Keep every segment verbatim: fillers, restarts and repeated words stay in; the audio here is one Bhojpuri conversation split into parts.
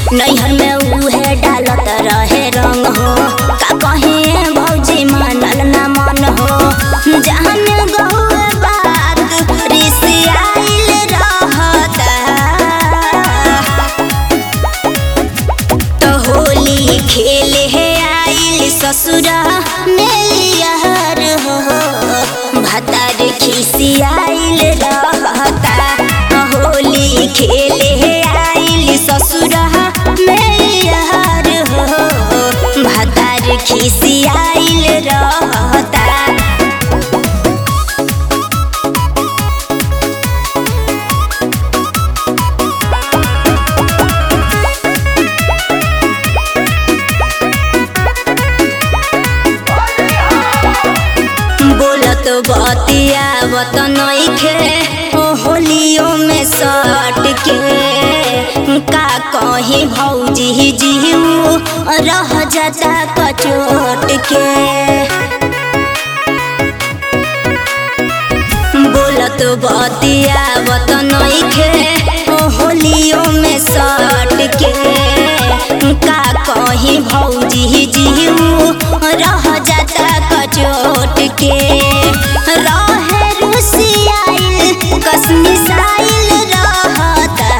नैहर में उहे डालत रहे रंग हो। का कहे भौजी मानल ना मन हो। जान गहुए बात रिसियाइल रहता। तो होली खेले है आइल ससुरा मेलियर हो। भतार खिसियाइल रहता। होली खेले है आइल ससुरा मेलियर हो। भतार खिसियाइल रहता। बोलत बतियावत नइखे होलियो में सट के। का कहीं भौजी जीव रह जाता कचोट के। बोलत बतियावत नइखे होलियो में सट के। का कहीं भौजी जीव रह जाता कचोट के। रहे रुसियाइल कसमिसाइल रहता।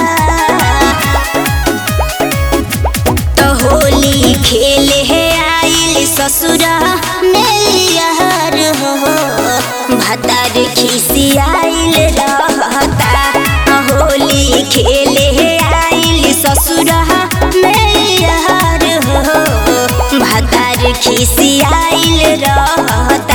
तो होली खेले है आइल ससुरा मेलियर हो। भतार खिसियाइल रहता। होली खेले है आइल ससुरा मेलियर हो। भतार खिसियाइल रहता।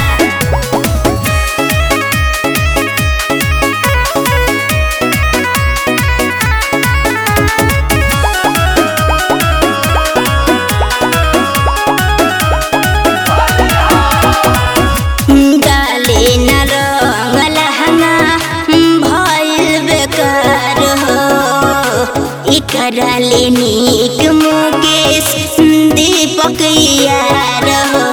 डाले न रंग लहंगा भइल बेकार हो। इकरा ले नीक मुकेश दीपक यार हो।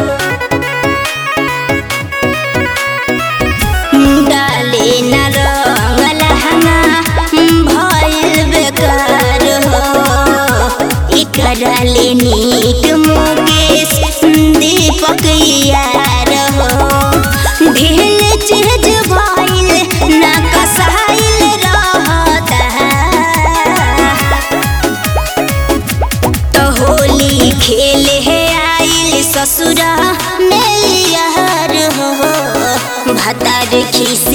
डाले न रंग लहंगा भइल बेकार हो। इकरा ले नीक मुकेश दीपक यार हो। ढेल चीज भइल ना कसाइल रहता। तो होली खेले है आइल ससुरा मेलियर हो। भतार खिस